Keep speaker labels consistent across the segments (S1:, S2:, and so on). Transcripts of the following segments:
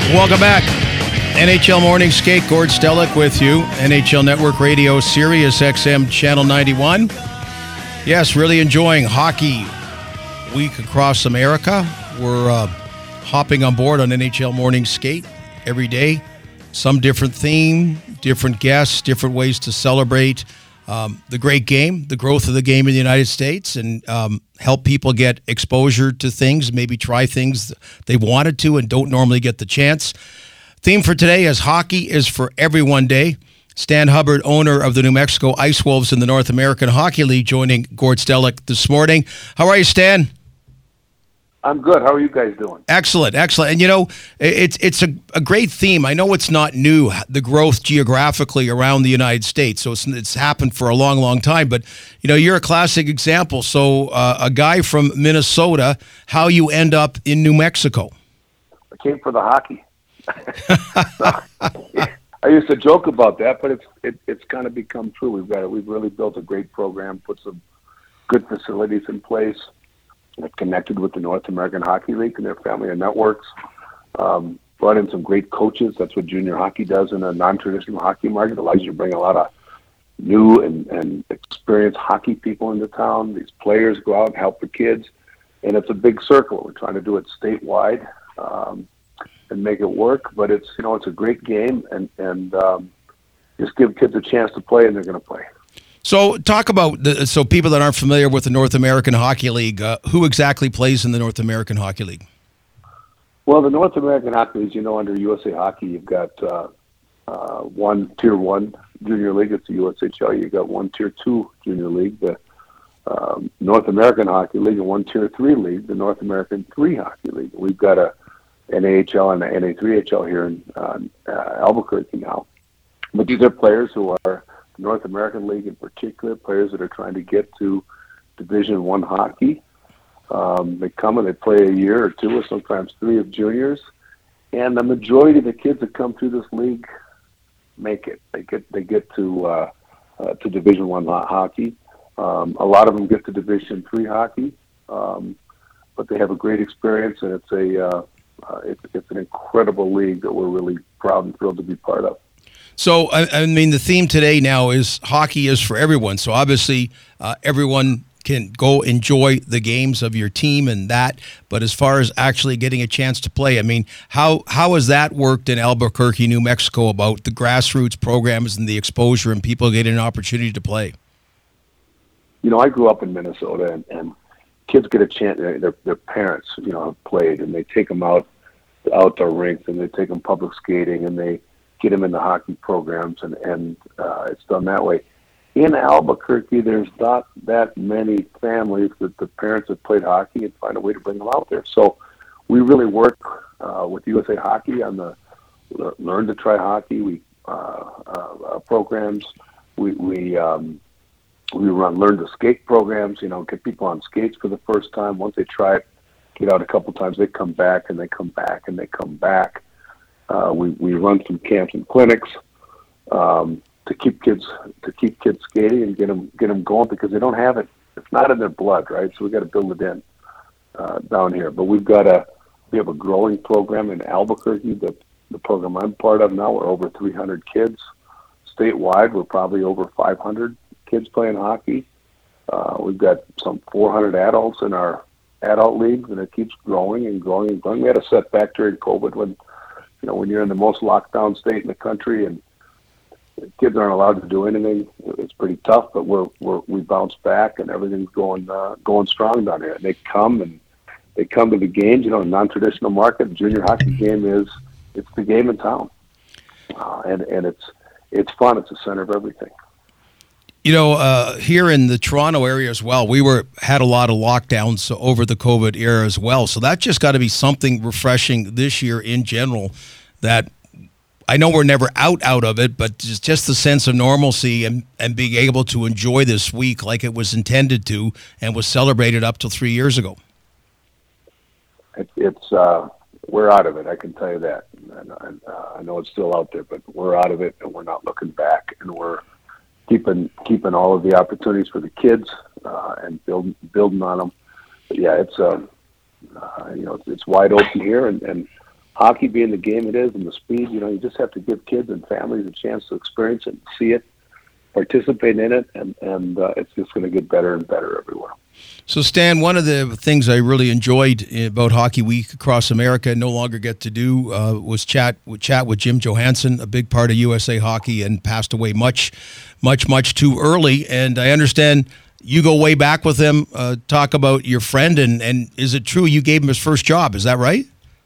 S1: Welcome back. NHL Morning Skate, Gord Stellick with you. NHL Network Radio, Sirius XM Channel 91. Yes, really enjoying Hockey Week across America. We're hopping on board on NHL Morning Skate every day. Some different theme, different guests, different ways to celebrate the great game, the growth of the game in the United States, and help people get exposure to things, maybe try things they wanted to and don't normally get the chance. Theme for today is Hockey is for Everyone Day. Stan Hubbard, owner of the New Mexico Ice Wolves in the North American Hockey League, joining Gord Stellick this morning. How are you, Stan?
S2: I'm good. How are you guys doing?
S1: Excellent, excellent. And, you know, it's a great theme. I know it's not new, the growth geographically around the United States. So it's happened for a long, long time. But, you know, you're a classic example. So a guy from Minnesota, how you end up in New Mexico?
S2: I came for the hockey. I used to joke about that, but it's kind of become true. We've really built a great program, put some good facilities in place. I've connected with the North American Hockey League and their family of networks. Brought in some great coaches. That's what junior hockey does in a non-traditional hockey market. It allows you to bring a lot of new and experienced hockey people into town. These players go out and help the kids. And it's a big circle. We're trying to do it statewide and make it work. But it's a great game and just give kids a chance to play, and they're going to play.
S1: So talk about, so people that aren't familiar with the North American Hockey League, who exactly plays in the North American Hockey League?
S2: Well, the North American Hockey League, under USA Hockey, you've got one Tier 1 Junior League. It's the USHL. You've got one Tier 2 Junior League, the North American Hockey League, and one Tier 3 League, the North American 3 Hockey League. We've got a NAHL and a NA3HL here in Albuquerque now. But these are players who are North American League in particular, players that are trying to get to Division I hockey. They come and they play a year or two or sometimes 3 of juniors, and the majority of the kids that come through this league make it. They get to Division I hockey. A lot of them get to Division III hockey, but they have a great experience, and it's an incredible league that we're really proud and thrilled to be part of.
S1: So, I mean, the theme today now is hockey is for everyone. So, obviously, everyone can go enjoy the games of your team and that. But as far as actually getting a chance to play, I mean, how has that worked in Albuquerque, New Mexico, about the grassroots programs and the exposure and people getting an opportunity to play?
S2: I grew up in Minnesota, and kids get a chance. Their parents, have played, and they take them out to outdoor rinks, and they take them public skating, and they get them into hockey programs, and it's done that way. In Albuquerque, there's not that many families that the parents have played hockey and find a way to bring them out there. So we really work with USA Hockey on the Learn to Try Hockey programs. We run Learn to Skate programs, get people on skates for the first time. Once they try it, get out a couple times, they come back, and they come back, and they come back. We run some camps and clinics to keep kids skating and get them going, because they don't have it. It's not in their blood, right? So we got to build it in down here. But we have a growing program in Albuquerque. The program I'm part of now, we're over 300 kids statewide. We're probably over 500 kids playing hockey. We've got some 400 adults in our adult leagues, and it keeps growing and growing and growing. We had a setback during COVID when you're in the most locked down state in the country and kids aren't allowed to do anything. It's pretty tough, but we bounce back, and everything's going strong down here. And they come to the games. Non-traditional market, the junior hockey game it's the game in town, and it's fun. It's the center of everything.
S1: Here in the Toronto area as well, we had a lot of lockdowns over the COVID era as well. So that just got to be something refreshing this year in general, that I know we're never out of it, but just the sense of normalcy and being able to enjoy this week like it was intended to and was celebrated up till 3 years ago.
S2: We're out of it, I can tell you that. And I know it's still out there, but we're out of it, and we're not looking back, and we're keeping all of the opportunities for the kids and building on them. But yeah, it's wide open here, and hockey being the game it is and the speed, you just have to give kids and families a chance to experience it and see it, participate in it, and it's just going to get better and better everywhere.
S1: So, Stan, one of the things I really enjoyed about Hockey Week across America, no longer get to do, was chat with Jim Johansson, a big part of USA Hockey, and passed away much too early. And I understand you go way back with him. Talk about your friend, and is it true you gave him his first job? Is that right?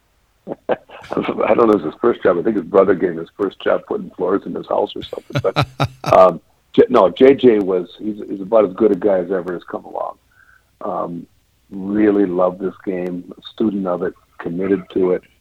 S2: I don't know if it's his first job. I think his brother gave him his first job putting floors in his house or something. But no, JJ he's about as good a guy as ever has come along. Really loved this game, a student of it, committed to it.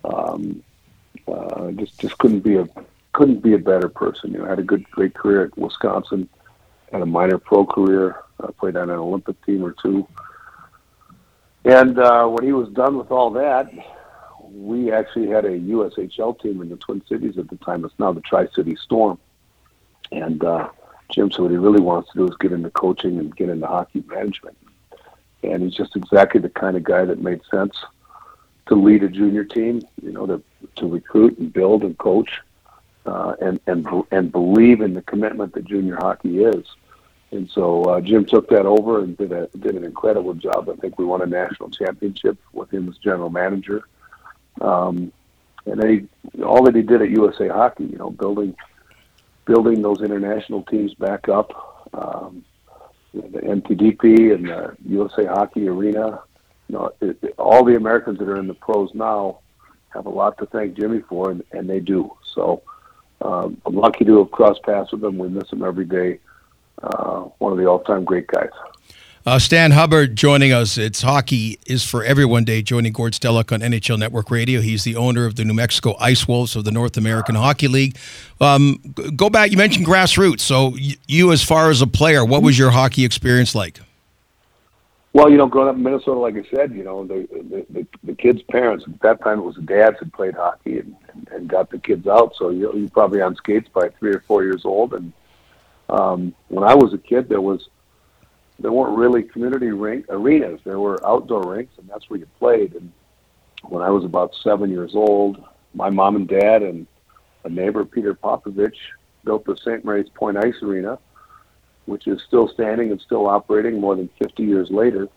S2: Just couldn't be a better person. Had a great career at Wisconsin, had a minor pro career, played on an Olympic team or two. And when he was done with all that, we actually had a USHL team in the Twin Cities at the time. It's now the Tri-City Storm. And Jim said what he really wants to do is get into coaching and get into hockey management. And he's just exactly the kind of guy that made sense to lead a junior team, to recruit and build and coach, and believe in the commitment that junior hockey is. And so Jim took that over and did an incredible job. I think we won a national championship with him as general manager. And then all that he did at USA Hockey, building those international teams back up. The MTDP and the USA Hockey Arena. All the Americans that are in the pros now have a lot to thank Jimmy for, and they do. So I'm lucky to have crossed paths with him. We miss him every day. One of the all-time great guys.
S1: Stan Hubbard joining us. It's Hockey is for Everyone Day, joining Gord Stellick on NHL Network Radio. He's the owner of the New Mexico Ice Wolves of the North American Hockey League. Go back, you mentioned grassroots. So you, as far as a player, what was your hockey experience like?
S2: Well, growing up in Minnesota, like I said, the kids' parents, at that time it was the dads that played hockey and got the kids out. So you're probably on skates by 3 or 4 years old. And when I was a kid, there weren't really community arenas. There were outdoor rinks, and that's where you played. And when I was about 7 years old, my mom and dad and a neighbor, Peter Popovich, built the St. Mary's Point Ice Arena, which is still standing and still operating more than 50 years later,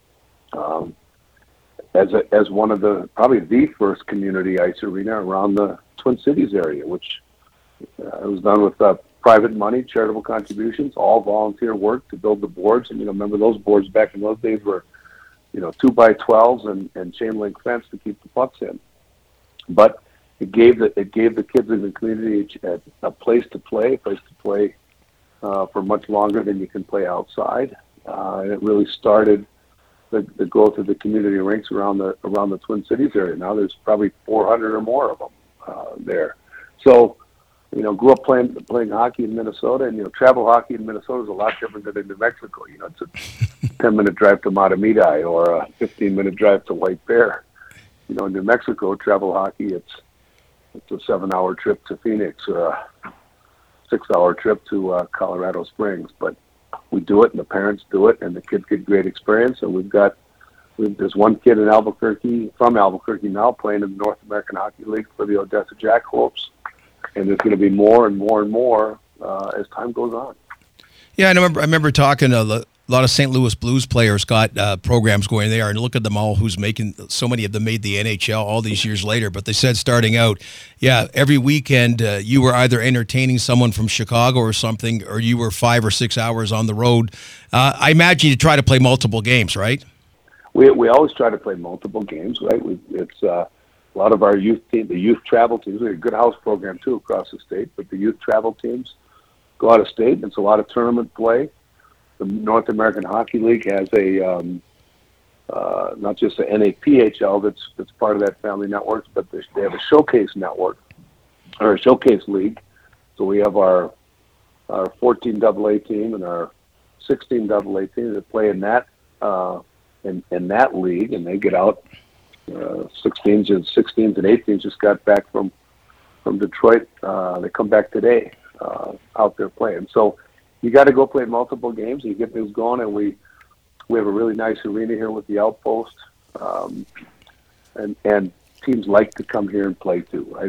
S2: as one of probably the first community ice arena around the Twin Cities area, which was done with private money, charitable contributions, all volunteer work to build the boards. And remember those boards back in those days were 2x12s and chain link fence to keep the pucks in. But it gave the kids in the community a place to play for much longer than you can play outside. And it really started the growth of the community rinks around the Twin Cities area. Now there's probably 400 or more of them there. So grew up playing hockey in Minnesota, and travel hockey in Minnesota is a lot different than in New Mexico. It's a 10-minute drive to Matamidi or a 15-minute drive to White Bear. In New Mexico, travel hockey it's a 7-hour trip to Phoenix or a 6-hour trip to Colorado Springs. But we do it, and the parents do it, and the kids get great experience. And there's one kid in from Albuquerque now, playing in the North American Hockey League for the Odessa Jackhawks. And there's going to be more and more and more as time goes on.
S1: Yeah, I remember talking to a lot of St. Louis Blues players got programs going there, and look at them all. So many of them made the NHL all these years later. But they said starting out, every weekend you were either entertaining someone from Chicago or something, or you were 5 or 6 hours on the road. I imagine you try to play multiple games, right?
S2: We always try to play multiple games, right? It's a lot of our youth team, the youth travel teams, we have a good house program too across the state, but the youth travel teams go out of state, and it's a lot of tournament play. The North American Hockey League has not just the NAPHL that's part of that family network, but they have a showcase network or a showcase league. So we have our 14 AA team and our 16 AA team that play in that in that league, and they get out. 16s and 18s just got back from Detroit. They come back today out there playing. So you got to go play multiple games and you get things going. And we have a really nice arena here with the Outpost. And teams like to come here and play too, right?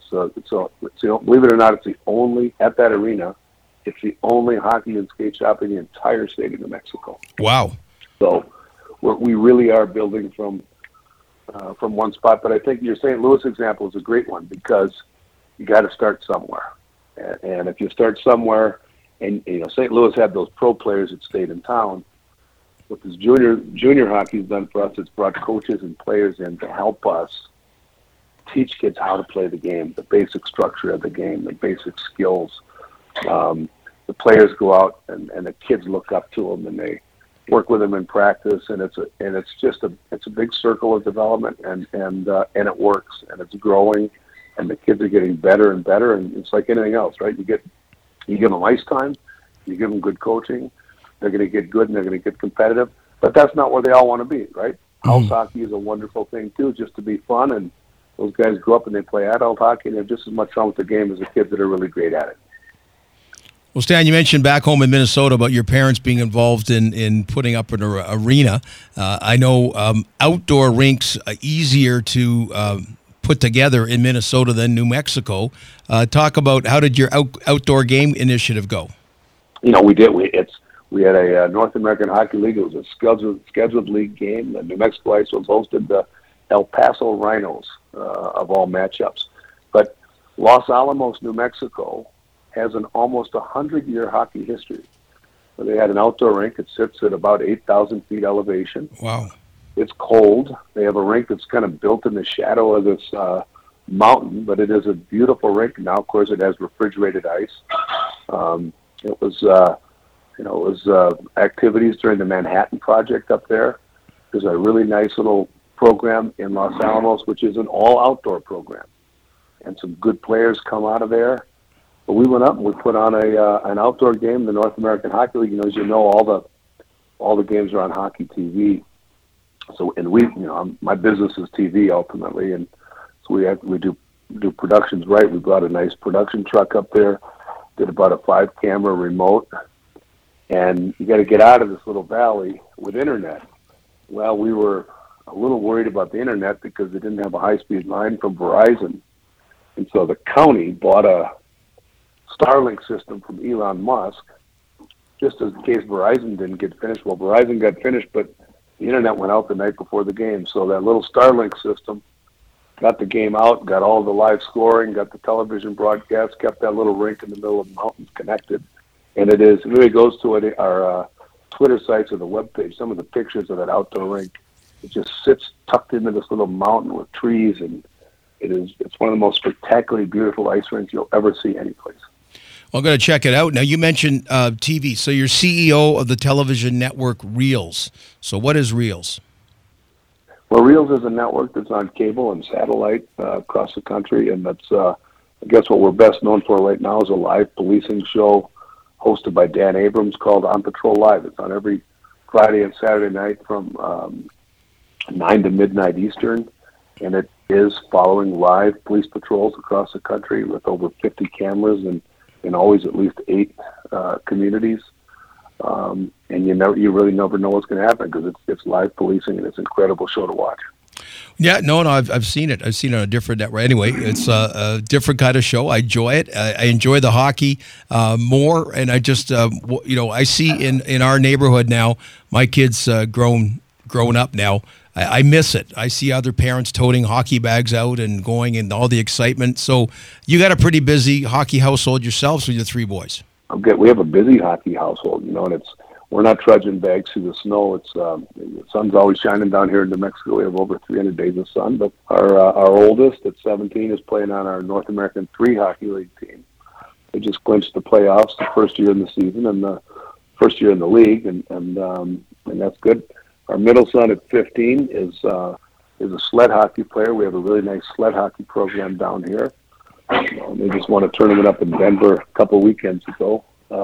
S2: Believe it or not, it's the only at that arena. It's the only hockey and skate shop in the entire state of New Mexico.
S1: Wow!
S2: So we really are building from one spot. But I think your St. Louis example is a great one because you got to start somewhere, and if you start somewhere, and St. Louis had those pro players that stayed in town. What this junior hockey's done for us, it's brought coaches and players in to help us teach kids how to play the game, the basic structure of the game, the basic skills. The players go out and the kids look up to them and they work with them in practice, and it's a big circle of development, and it works, and it's growing, and the kids are getting better and better, and it's like anything else, right? You give them ice time, you give them good coaching, they're going to get good and they're going to get competitive, but that's not where they all want to be, right? House hockey is a wonderful thing too, just to be fun, and those guys grow up and they play adult hockey and they have just as much fun with the game as the kids that are really great at it.
S1: Well, Stan, you mentioned back home in Minnesota about your parents being involved in putting up an arena. I know outdoor rinks are easier to put together in Minnesota than New Mexico. Talk about how did your outdoor game initiative go?
S2: We did. We had a North American Hockey League. It was a scheduled league game. The New Mexico Ice was hosted the El Paso Rhinos of all matchups. But Los Alamos, New Mexico, has an almost 100-year hockey history. So they had an outdoor rink. It sits at about 8,000 feet elevation.
S1: Wow. It's
S2: cold. They have a rink that's kind of built in the shadow of this mountain, but it is a beautiful rink. Now, of course, it has refrigerated ice. It was activities during the Manhattan Project up there. There's a really nice little program in Los Alamos, which is an all-outdoor program, and some good players come out of there. But we went up and we put on an outdoor game, the North American Hockey League. As you know, all the games are on Hockey TV. So, and my business is TV ultimately, and so we do productions right. We brought a nice production truck up there, did about a 5-camera remote, and you got to get out of this little valley with internet. Well, we were a little worried about the internet because they didn't have a high-speed line from Verizon, and so the county bought a Starlink system from Elon Musk, just in case Verizon didn't get finished. Well, Verizon got finished, but the internet went out the night before the game. So that little Starlink system got the game out, got all the live scoring, got the television broadcast, kept that little rink in the middle of the mountains connected. And it really goes to our Twitter sites or the webpage, some of the pictures of that outdoor rink. It just sits tucked into this little mountain with trees, and it's one of the most spectacularly beautiful ice rinks you'll ever see anyplace.
S1: Well, I'm going to check it out. Now, you mentioned TV. So you're CEO of the television network Reels. So what is Reels?
S2: Well, Reels is a network that's on cable and satellite across the country, and that's, I guess, what we're best known for right now is a live policing show hosted by Dan Abrams called On Patrol Live. It's on every Friday and Saturday night from 9 to midnight Eastern, and it is following live police patrols across the country with over 50 cameras and always at least 8 communities. And you really never know what's going to happen because it's live policing, and it's an incredible show to watch.
S1: Yeah, no, I've seen it. I've seen it on a different network. Anyway, it's a different kind of show. I enjoy it. I enjoy the hockey more, and I just, I see in our neighborhood now, my kids grown up now. I miss it. I see other parents toting hockey bags out and going and all the excitement. So you got a pretty busy hockey household yourselves with your 3 boys.
S2: Okay, we have a busy hockey household, and we're not trudging bags through the snow. It's the sun's always shining down here in New Mexico. We have over 300 days of sun. But our oldest at 17 is playing on our North American 3 Hockey League team. They just clinched the playoffs the first year in the season and the first year in the league, and that's good. Our middle son at 15 is a sled hockey player. We have a really nice sled hockey program down here. They just won a tournament up in Denver a couple weekends ago.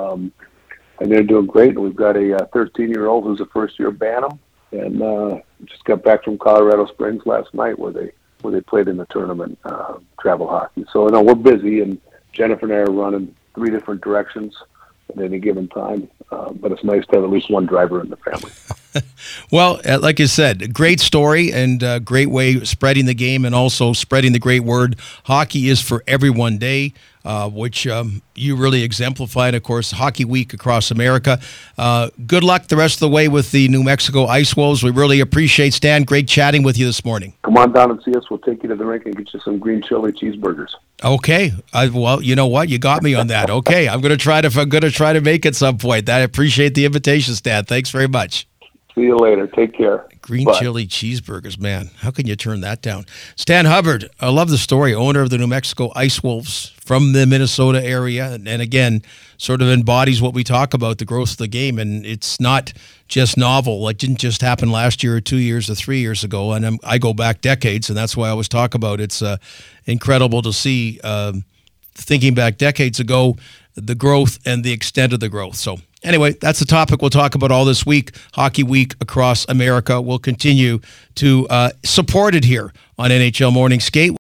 S2: And they're doing great. And we've got a 13-year-old who's a first-year Bantam, and just got back from Colorado Springs last night where they played in the tournament, travel hockey. So, we're busy, and Jennifer and I are running 3 different directions at any given time. But it's nice to have at least one driver in the family.
S1: Well, like I said, great story and great way spreading the game and also spreading the great word. Hockey is for everyone day, which you really exemplified, of course, Hockey Week across America. Good luck the rest of the way with the New Mexico Ice Wolves. We really appreciate, Stan. Great chatting with you this morning.
S2: Come on down and see us. We'll take you to the rink and get you some green chili cheeseburgers.
S1: Okay. Well, you know what? You got me on that. Okay. I'm going to try to make it some point. I appreciate the invitation, Stan. Thanks very much.
S2: See you later. Take care.
S1: Green chili cheeseburgers, man. How can you turn that down? Stan Hubbard, I love the story, owner of the New Mexico Ice Wolves from the Minnesota area. And again, sort of embodies what we talk about, the growth of the game. And it's not just novel. It didn't just happen last year or 2 years or 3 years ago. And I go back decades, and that's why I always talk about it's incredible to see, thinking back decades ago, the growth and the extent of the growth. So anyway, that's the topic we'll talk about all this week. Hockey Week across America. We'll continue to support it here on NHL Morning Skate.